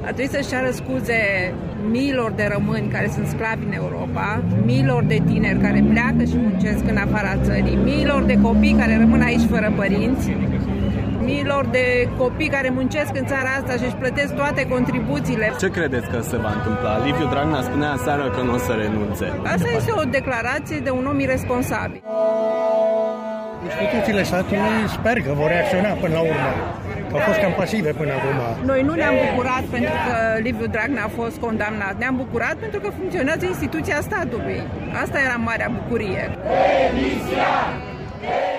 Ar trebui să-și ceară scuze miilor de români care sunt sclavi în Europa, miilor de tineri care pleacă și muncesc în afara țării, miilor de copii care rămân aici fără părinți, miilor de copii care muncesc în țara asta și își plătesc toate contribuțiile. Ce credeți că se va întâmpla? Liviu Dragnea spunea aseară că nu o să renunțe. Asta este o declarație de un om irresponsabil. Instituțiile statului sper că vor reacționa până la urmă, că au fost cam pasive până acum. Noi nu ne-am bucurat pentru că Liviu Dragnea a fost condamnat. Ne-am bucurat pentru că funcționează instituția statului. Asta era marea bucurie. Demisia!